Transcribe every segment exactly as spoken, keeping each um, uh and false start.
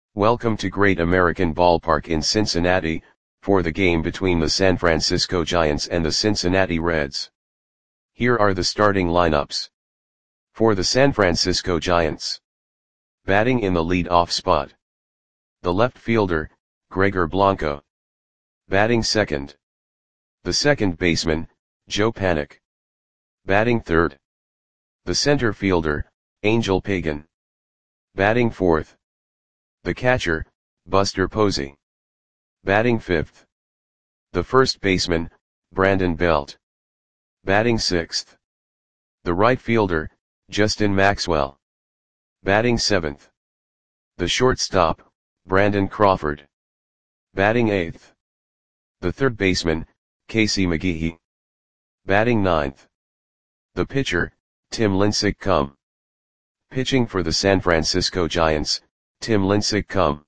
Welcome to Great American Ballpark in Cincinnati, for the game between the San Francisco Giants and the Cincinnati Reds. Here are the starting lineups. For the San Francisco Giants. Batting in the lead-off spot. The left fielder, Gregor Blanco. Batting second. The second baseman, Joe Panik. Batting third. The center fielder, Angel Pagan. Batting fourth. The catcher, Buster Posey. Batting fifth. The first baseman, Brandon Belt. Batting sixth. The right fielder, Justin Maxwell. Batting seventh. The shortstop, Brandon Crawford. Batting eighth. The third baseman, Casey McGehee. Batting ninth. The pitcher, Tim Lincecum. Pitching for the San Francisco Giants, Tim Lincecum.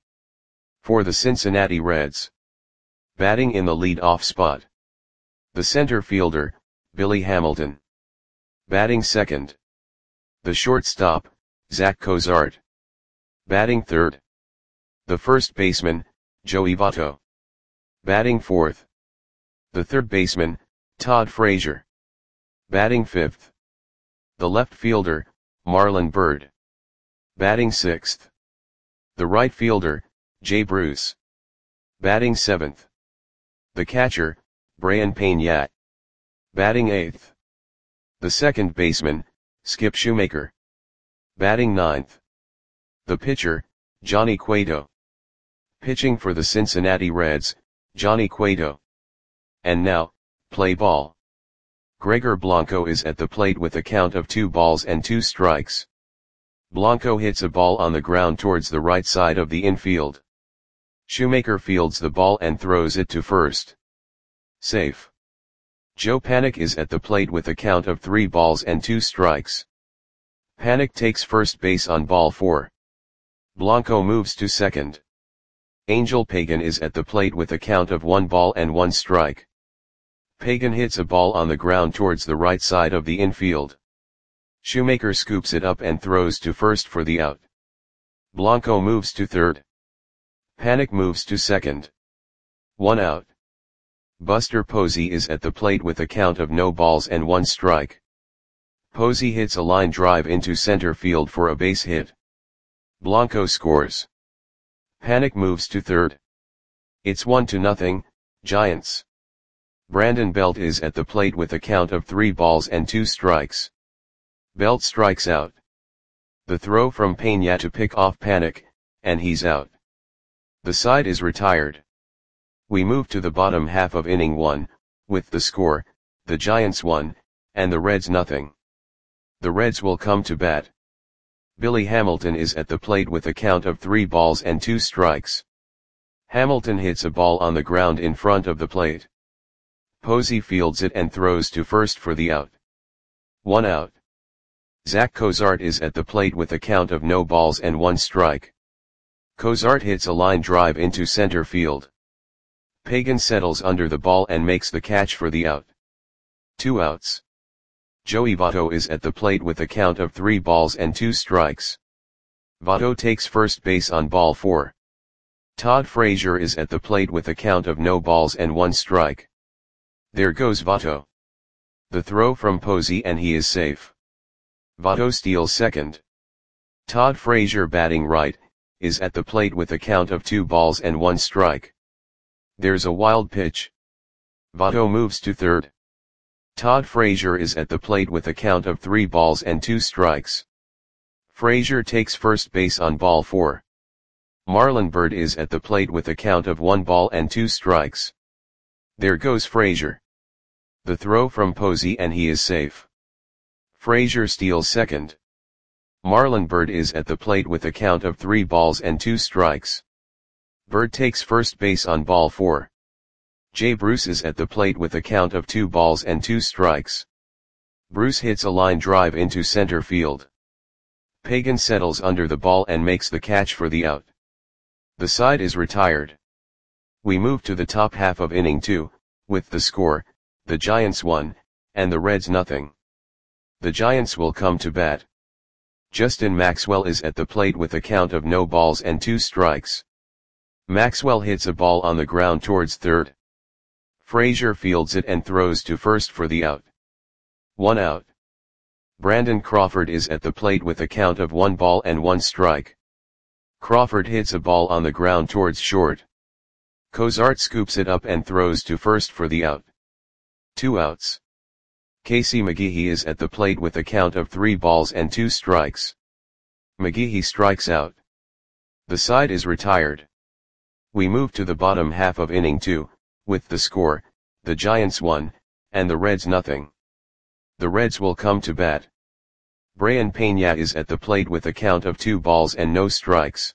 For the Cincinnati Reds. Batting in the lead-off spot. The center fielder, Billy Hamilton. Batting second. The shortstop, Zach Cozart. Batting third. The first baseman, Joey Votto. Batting fourth. The third baseman, Todd Frazier. Batting fifth. The left fielder, Marlon Byrd. Batting sixth. The right fielder, Jay Bruce. Batting seventh. The catcher, Brayan Peña. Batting eighth. The second baseman, Skip Shoemaker. Batting ninth. The pitcher, Johnny Cueto. Pitching for the Cincinnati Reds, Johnny Cueto. And now, play ball. Gregor Blanco is at the plate with a count of two balls and two strikes. Blanco hits a ball on the ground towards the right side of the infield. Shoemaker fields the ball and throws it to first. Safe. Joe Panik is at the plate with a count of three balls and two strikes. Panik takes first base on ball four. Blanco moves to second. Angel Pagan is at the plate with a count of one ball and one strike. Pagan hits a ball on the ground towards the right side of the infield. Shoemaker scoops it up and throws to first for the out. Blanco moves to third. Panik moves to second. One out. Buster Posey is at the plate with a count of no balls and one strike. Posey hits a line drive into center field for a base hit. Blanco scores. Panik moves to third. It's one to nothing, Giants. Brandon Belt is at the plate with a count of three balls and two strikes. Belt strikes out. The throw from Peña to pick off Panik, and he's out. The side is retired. We move to the bottom half of inning one, with the score, the Giants one, and the Reds nothing. The Reds will come to bat. Billy Hamilton is at the plate with a count of three balls and two strikes. Hamilton hits a ball on the ground in front of the plate. Posey fields it and throws to first for the out. One out. Zach Cozart is at the plate with a count of no balls and one strike. Cozart hits a line drive into center field. Pagan settles under the ball and makes the catch for the out. Two outs. Joey Votto is at the plate with a count of three balls and two strikes. Votto takes first base on ball four. Todd Frazier is at the plate with a count of no balls and one strike. There goes Votto. The throw from Posey and he is safe. Votto steals second. Todd Frazier, batting right, is at the plate with a count of two balls and one strike. There's a wild pitch. Votto moves to third. Todd Frazier is at the plate with a count of three balls and two strikes. Frazier takes first base on ball four. Marlon Byrd is at the plate with a count of one ball and two strikes. There goes Frazier. The throw from Posey and he is safe. Frazier steals second. Marlon Byrd is at the plate with a count of three balls and two strikes. Byrd takes first base on ball four. Jay Bruce is at the plate with a count of two balls and two strikes. Bruce hits a line drive into center field. Pagan settles under the ball and makes the catch for the out. The side is retired. We move to the top half of inning two, with the score, the Giants one, and the Reds nothing. The Giants will come to bat. Justin Maxwell is at the plate with a count of no balls and two strikes. Maxwell hits a ball on the ground towards third. Frazier fields it and throws to first for the out. One out. Brandon Crawford is at the plate with a count of one ball and one strike. Crawford hits a ball on the ground towards short. Cozart scoops it up and throws to first for the out. Two outs. Casey McGehee is at the plate with a count of three balls and two strikes. McGehee strikes out. The side is retired. We move to the bottom half of inning two, with the score, the Giants one, and the Reds nothing. The Reds will come to bat. Brayan Peña is at the plate with a count of two balls and no strikes.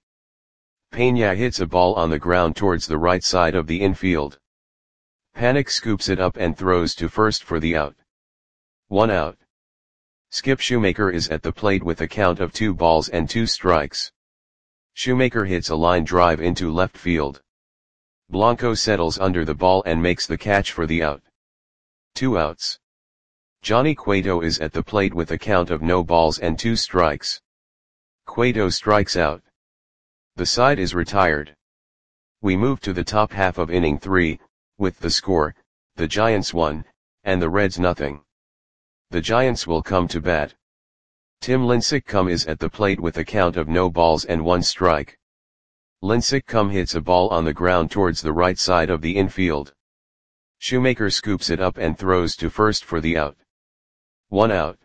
Peña hits a ball on the ground towards the right side of the infield. Panik scoops it up and throws to first for the out. One out. Skip Shoemaker is at the plate with a count of two balls and two strikes. Shoemaker hits a line drive into left field. Blanco settles under the ball and makes the catch for the out. Two outs. Johnny Cueto is at the plate with a count of no balls and two strikes. Cueto strikes out. The side is retired. We move to the top half of inning three, with the score, the Giants one, and the Reds nothing. The Giants will come to bat. Tim Lincecum is at the plate with a count of no balls and one strike. Lincecum hits a ball on the ground towards the right side of the infield. Shoemaker scoops it up and throws to first for the out. One out.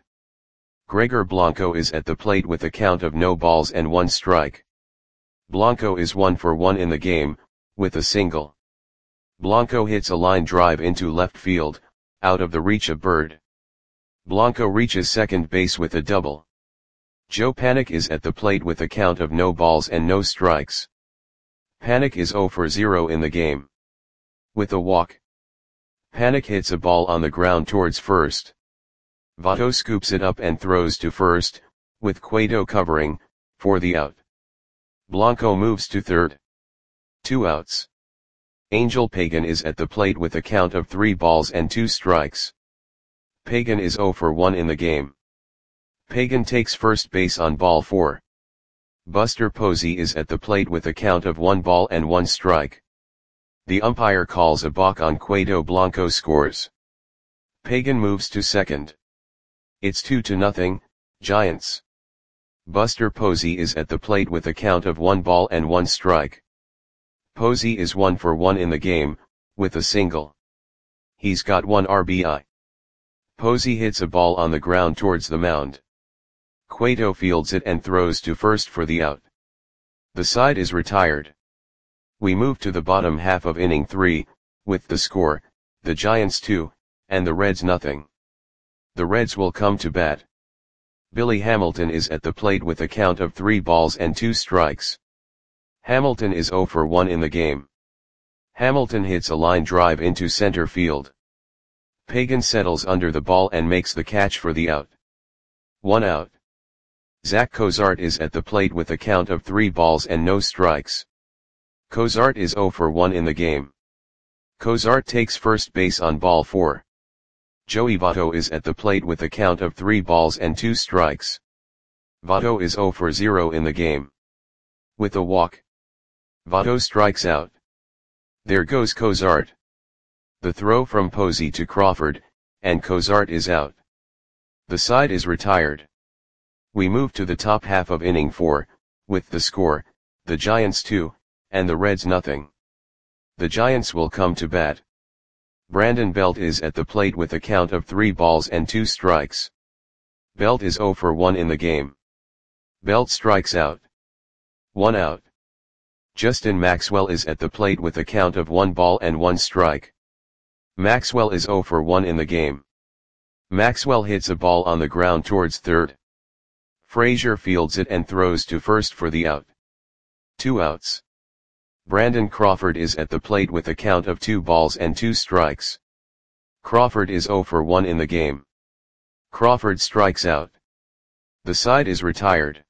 Gregor Blanco is at the plate with a count of no balls and one strike. Blanco is one for one in the game, with a single. Blanco hits a line drive into left field, out of the reach of Bird. Blanco reaches second base with a double. Joe Panik is at the plate with a count of no balls and no strikes. Panik is zero for zero in the game. With a walk. Panik hits a ball on the ground towards first. Votto scoops it up and throws to first, with Cueto covering, for the out. Blanco moves to third. Two outs. Angel Pagan is at the plate with a count of three balls and two strikes. Pagan is zero for one in the game. Pagan takes first base on ball four. Buster Posey is at the plate with a count of one ball and one strike. The umpire calls a balk on Cueto. Blanco scores. Pagan moves to second. It's two to nothing, Giants. Buster Posey is at the plate with a count of one ball and one strike. Posey is one for one in the game, with a single. He's got one R B I. Posey hits a ball on the ground towards the mound. Cueto fields it and throws to first for the out. The side is retired. We move to the bottom half of inning three, with the score, the Giants two, and the Reds nothing. The Reds will come to bat. Billy Hamilton is at the plate with a count of three balls and two strikes. Hamilton is zero for one in the game. Hamilton hits a line drive into center field. Pagan settles under the ball and makes the catch for the out. One out. Zach Cozart is at the plate with a count of three balls and no strikes. Cozart is zero for one in the game. Cozart takes first base on ball four. Joey Votto is at the plate with a count of three balls and two strikes. Votto is zero for zero in the game. With a walk. Votto strikes out. There goes Cozart. The throw from Posey to Crawford, and Cozart is out. The side is retired. We move to the top half of inning four, with the score, the Giants two, and the Reds nothing. The Giants will come to bat. Brandon Belt is at the plate with a count of three balls and two strikes. Belt is zero for one in the game. Belt strikes out. One out. Justin Maxwell is at the plate with a count of one ball and one strike. Maxwell is zero for one in the game. Maxwell hits a ball on the ground towards third. Frazier fields it and throws to first for the out. Two outs. Brandon Crawford is at the plate with a count of two balls and two strikes. Crawford is zero for one in the game. Crawford strikes out. The side is retired.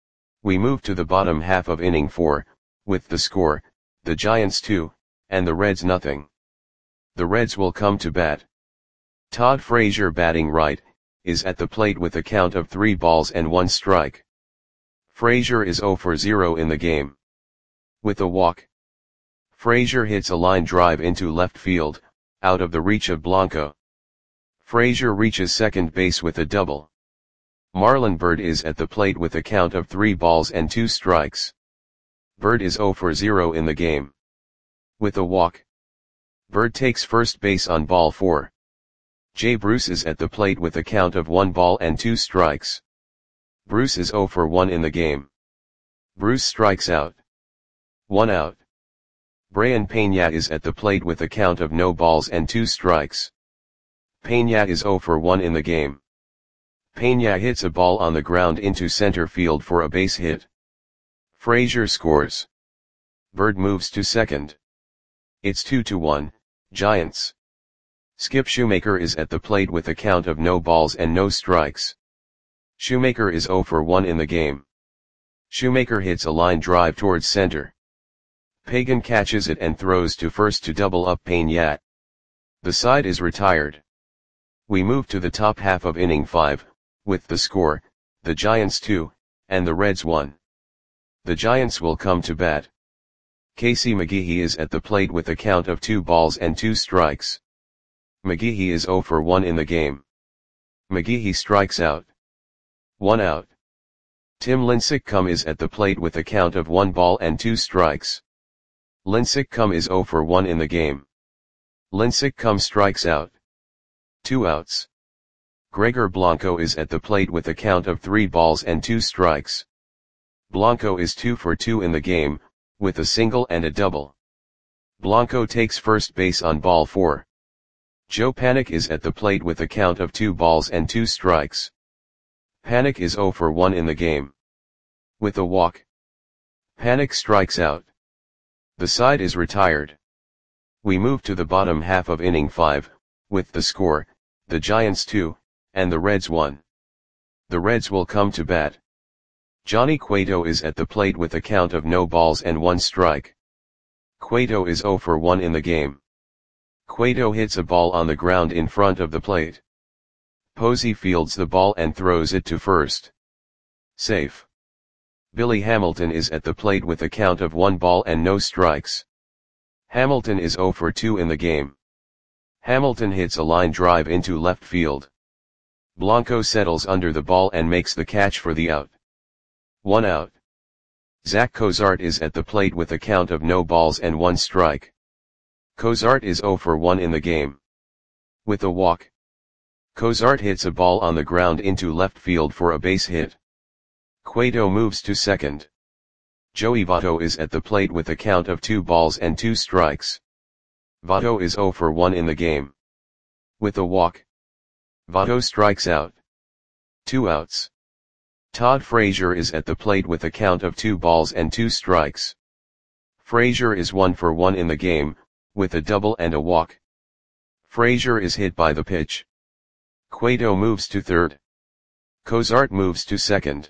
We move to the bottom half of inning four, with the score, the Giants two, and the Reds nothing. The Reds will come to bat. Todd Frazier, batting right, is at the plate with a count of three balls and one strike. Frazier is zero for zero in the game. With a walk, Frazier hits a line drive into left field, out of the reach of Blanco. Frazier reaches second base with a double. Marlon Byrd is at the plate with a count of three balls and two strikes. Byrd is zero for zero in the game. With a walk, Byrd takes first base on ball four. Jay Bruce is at the plate with a count of one ball and two strikes. Bruce is zero for one in the game. Bruce strikes out. One out. Brayan Peña is at the plate with a count of no balls and two strikes. Peña is zero for one in the game. Peña hits a ball on the ground into center field for a base hit. Frazier scores. Byrd moves to second. It's two to one, Giants. Skip Shoemaker is at the plate with a count of no balls and no strikes. Shoemaker is zero for one in the game. Shoemaker hits a line drive towards center. Pagan catches it and throws to first to double up Peña. The side is retired. We move to the top half of inning five, with the score, the Giants two, and the Reds one. The Giants will come to bat. Casey McGehee is at the plate with a count of two balls and two strikes. McGehee is zero for one in the game. McGehee strikes out. One out. Tim Lincecum is at the plate with a count of one ball and two strikes. Lincecum is zero for one in the game. Lincecum strikes out. Two outs. Gregor Blanco is at the plate with a count of three balls and two strikes. Blanco is two for two in the game, with a single and a double. Blanco takes first base on ball four. Joe Panik is at the plate with a count of two balls and two strikes. Panik is zero for one in the game. With a walk, Panik strikes out. The side is retired. We move to the bottom half of inning five, with the score, the Giants two, and the Reds one. The Reds will come to bat. Johnny Cueto is at the plate with a count of no balls and one strike. Cueto is zero for one in the game. Cueto hits a ball on the ground in front of the plate. Posey fields the ball and throws it to first. Safe. Billy Hamilton is at the plate with a count of one ball and no strikes. Hamilton is zero for two in the game. Hamilton hits a line drive into left field. Blanco settles under the ball and makes the catch for the out. One out. Zach Cozart is at the plate with a count of no balls and one strike. Cozart is zero for one in the game. With a walk, Cozart hits a ball on the ground into left field for a base hit. Cueto moves to second. Joey Votto is at the plate with a count of two balls and two strikes. Votto is zero for one in the game. With a walk, Votto strikes out. Two outs. Todd Frazier is at the plate with a count of two balls and two strikes. Frazier is one for one in the game, with a double and a walk. Frazier is hit by the pitch. Cueto moves to third. Cozart moves to second.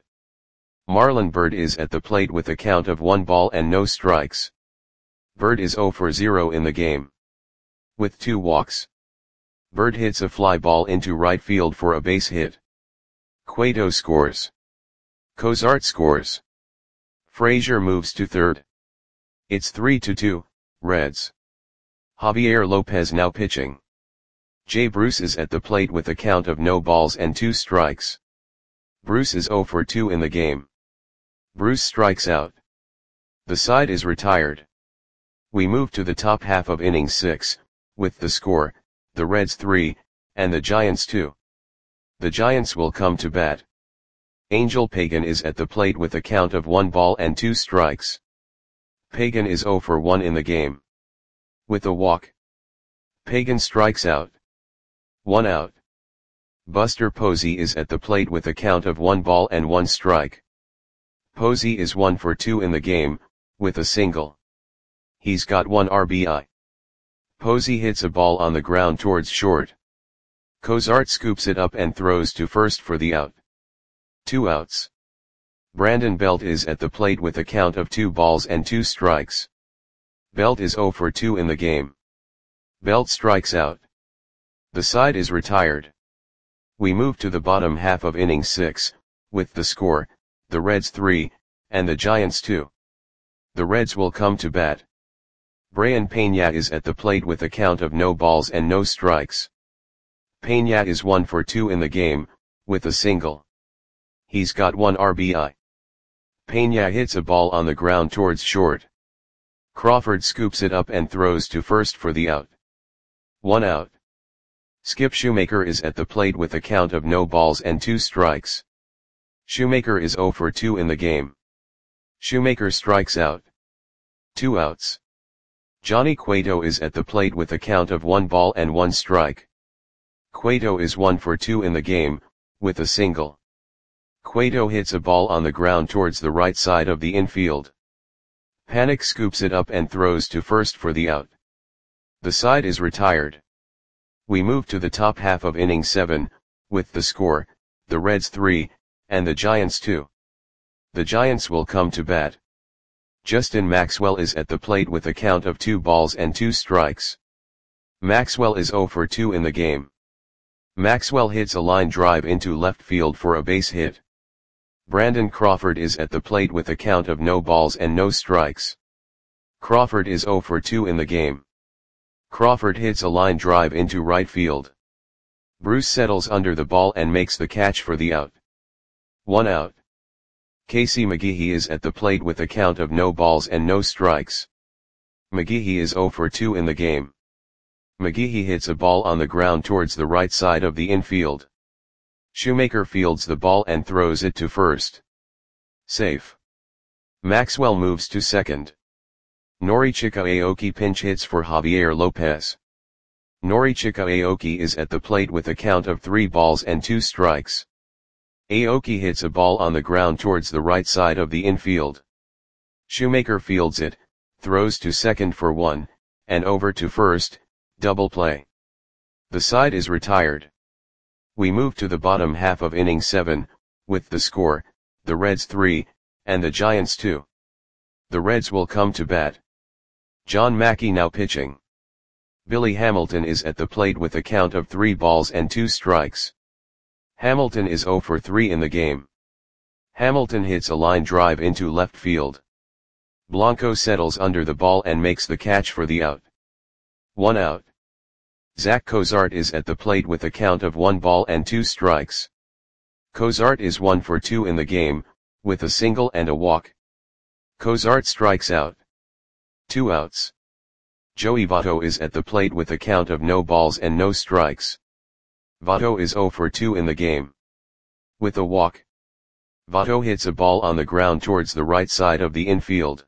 Marlon Byrd is at the plate with a count of one ball and no strikes. Byrd is zero for zero in the game. With two walks, Byrd hits a fly ball into right field for a base hit. Cueto scores. Cozart scores. Frazier moves to third. It's three to two, Reds. Javier Lopez now pitching. Jay Bruce is at the plate with a count of no balls and two strikes. Bruce is zero for two in the game. Bruce strikes out. The side is retired. We move to the top half of inning six, with the score, the Reds three, and the Giants two. The Giants will come to bat. Angel Pagan is at the plate with a count of one ball and two strikes. Pagan is zero for one in the game. With a walk, Pagan strikes out. One out. Buster Posey is at the plate with a count of one ball and one strike. Posey is one for two in the game, with a single. He's got one R B I. Posey hits a ball on the ground towards short. Cozart scoops it up and throws to first for the out. Two outs. Brandon Belt is at the plate with a count of two balls and two strikes. Belt is zero for two in the game. Belt strikes out. The side is retired. We move to the bottom half of inning six, with the score, the Reds three, and the Giants two. The Reds will come to bat. Brayan Peña is at the plate with a count of no balls and no strikes. Peña is one for two in the game, with a single. He's got one R B I. Peña hits a ball on the ground towards short. Crawford scoops it up and throws to first for the out. One out. Skip Shoemaker is at the plate with a count of no balls and two strikes. Shoemaker is zero for two in the game. Shoemaker strikes out. Two outs. Johnny Cueto is at the plate with a count of one ball and one strike. Cueto is one for two in the game, with a single. Cueto hits a ball on the ground towards the right side of the infield. Panik scoops it up and throws to first for the out. The side is retired. We move to the top half of inning seven, with the score, the Reds three, and the Giants two. The Giants will come to bat. Justin Maxwell is at the plate with a count of two balls and two strikes. Maxwell is zero for two in the game. Maxwell hits a line drive into left field for a base hit. Brandon Crawford is at the plate with a count of no balls and no strikes. Crawford is zero for two in the game. Crawford hits a line drive into right field. Bruce settles under the ball and makes the catch for the out. One out. Casey McGehee is at the plate with a count of no balls and no strikes. McGehee is zero for two in the game. McGehee hits a ball on the ground towards the right side of the infield. Shoemaker fields the ball and throws it to first. Safe. Maxwell moves to second. Norichika Aoki pinch hits for Javier Lopez. Norichika Aoki is at the plate with a count of three balls and two strikes. Aoki hits a ball on the ground towards the right side of the infield. Shoemaker fields it, throws to second for one, and over to first, double play. The side is retired. We move to the bottom half of inning seven, with the score, the Reds three, and the Giants two. The Reds will come to bat. John Mackey now pitching. Billy Hamilton is at the plate with a count of three balls and two strikes. Hamilton is zero for three in the game. Hamilton hits a line drive into left field. Blanco settles under the ball and makes the catch for the out. One out. Zach Cozart is at the plate with a count of one ball and two strikes. Cozart is one for two in the game, with a single and a walk. Cozart strikes out. Two outs. Joey Votto is at the plate with a count of no balls and no strikes. Votto is zero for two in the game. With a walk. Votto hits a ball on the ground towards the right side of the infield.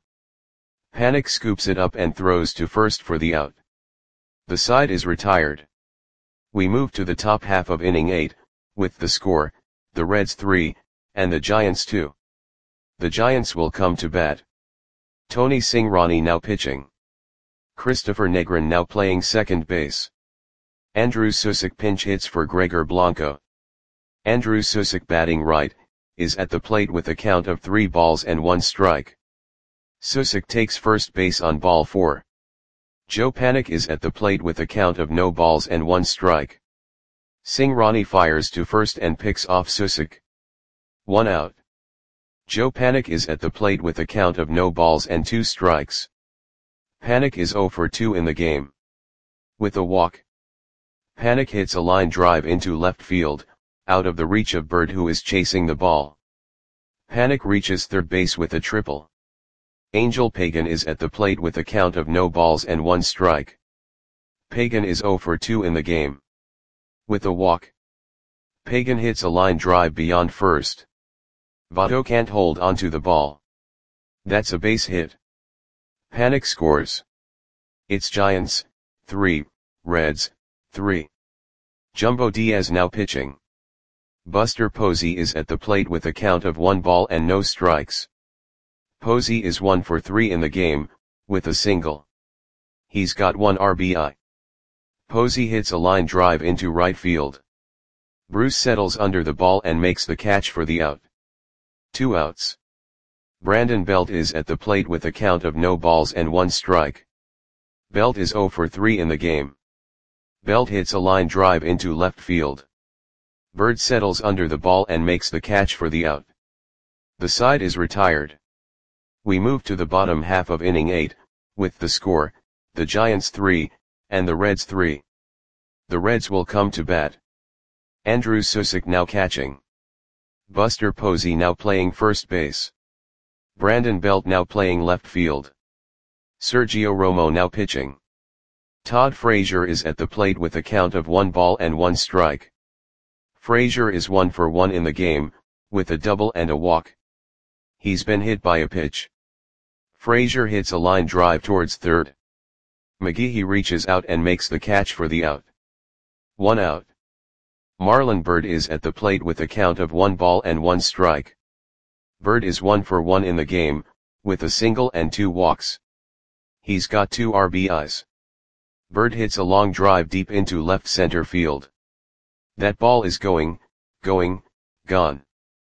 Panik scoops it up and throws to first for the out. The side is retired. We move to the top half of inning eight, with the score, the Reds three, and the Giants two. The Giants will come to bat. Tony Cingrani now pitching. Christopher Negrin now playing second base. Andrew Susick pinch hits for Gregor Blanco. Andrew Susick batting right, is at the plate with a count of three balls and one strike. Susick takes first base on ball four. Joe Panik is at the plate with a count of no balls and one strike. Cingrani fires to first and picks off Susick. One out. Joe Panik is at the plate with a count of no balls and two strikes. Panik is zero for two in the game. With a walk. Panik hits a line drive into left field, out of the reach of Bird who is chasing the ball. Panik reaches third base with a triple. Angel Pagan is at the plate with a count of no balls and one strike. Pagan is zero for two in the game. With a walk. Pagan hits a line drive beyond first. Votto can't hold onto the ball. That's a base hit. Panik scores. It's Giants, three, Reds, three. Jumbo Diaz now pitching. Buster Posey is at the plate with a count of one ball and no strikes. Posey is one for three in the game, with a single. He's got one R B I. Posey hits a line drive into right field. Bruce settles under the ball and makes the catch for the out. Two outs. Brandon Belt is at the plate with a count of no balls and one strike. Belt is zero for three in the game. Belt hits a line drive into left field. Bird settles under the ball and makes the catch for the out. The side is retired. We move to the bottom half of inning eight, with the score, the Giants three, and the Reds three. The Reds will come to bat. Andrew Susick now catching. Buster Posey now playing first base. Brandon Belt now playing left field. Sergio Romo now pitching. Todd Frazier is at the plate with a count of one ball and one strike. Frazier is one for one in the game, with a double and a walk. He's been hit by a pitch. Frazier hits a line drive towards third. McGehee reaches out and makes the catch for the out. One out. Marlon Byrd is at the plate with a count of one ball and one strike. Byrd is one for one in the game, with a single and two walks. He's got two R B Is. Byrd hits a long drive deep into left center field. That ball is going, going, gone.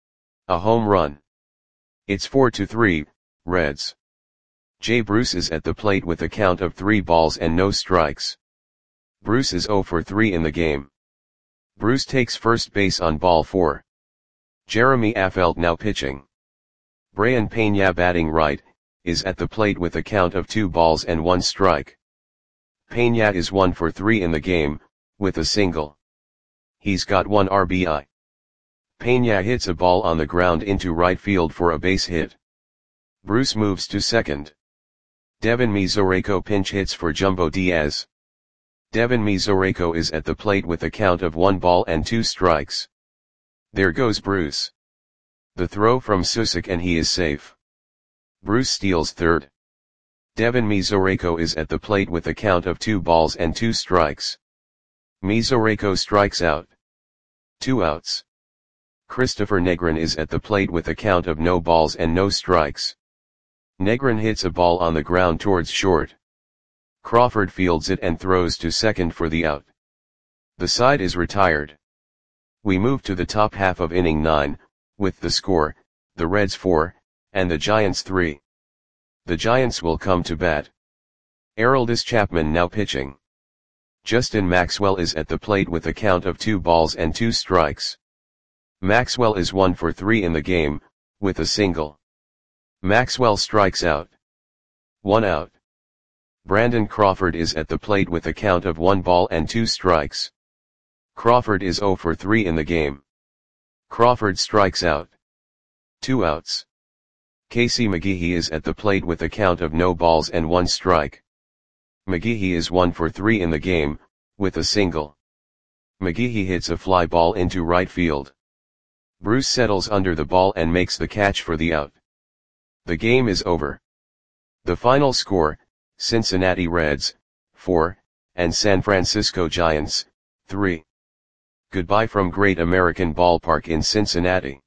A home run. It's four to three, Reds. Jay Bruce is at the plate with a count of three balls and no strikes. Bruce is zero for three in the game. Bruce takes first base on ball four. Jeremy Affeldt now pitching. Brayan Peña batting right, is at the plate with a count of two balls and one strike. Peña is one for three in the game, with a single. He's got one R B I. Peña hits a ball on the ground into right field for a base hit. Bruce moves to second. Devin Mesoraco pinch hits for Jumbo Diaz. Devin Mesoraco is at the plate with a count of one ball and two strikes. There goes Bruce. The throw from Susick and he is safe. Bruce steals third. Devin Mesoraco is at the plate with a count of two balls and two strikes. Mesoraco strikes out. Two outs. Christopher Negrin is at the plate with a count of no balls and no strikes. Negrin hits a ball on the ground towards short. Crawford fields it and throws to second for the out. The side is retired. We move to the top half of inning nine, with the score, the Reds four, and the Giants three. The Giants will come to bat. Aroldis Chapman now pitching. Justin Maxwell is at the plate with a count of two balls and two strikes. Maxwell is one for three in the game, with a single. Maxwell strikes out. One out. Brandon Crawford is at the plate with a count of one ball and two strikes. Crawford is zero for three in the game. Crawford strikes out. Two outs. Casey McGehee is at the plate with a count of no balls and one strike. McGehee is one for three in the game, with a single. McGehee hits a fly ball into right field. Bruce settles under the ball and makes the catch for the out. The game is over. The final score, Cincinnati Reds, four, and San Francisco Giants, three. Goodbye from Great American Ballpark in Cincinnati.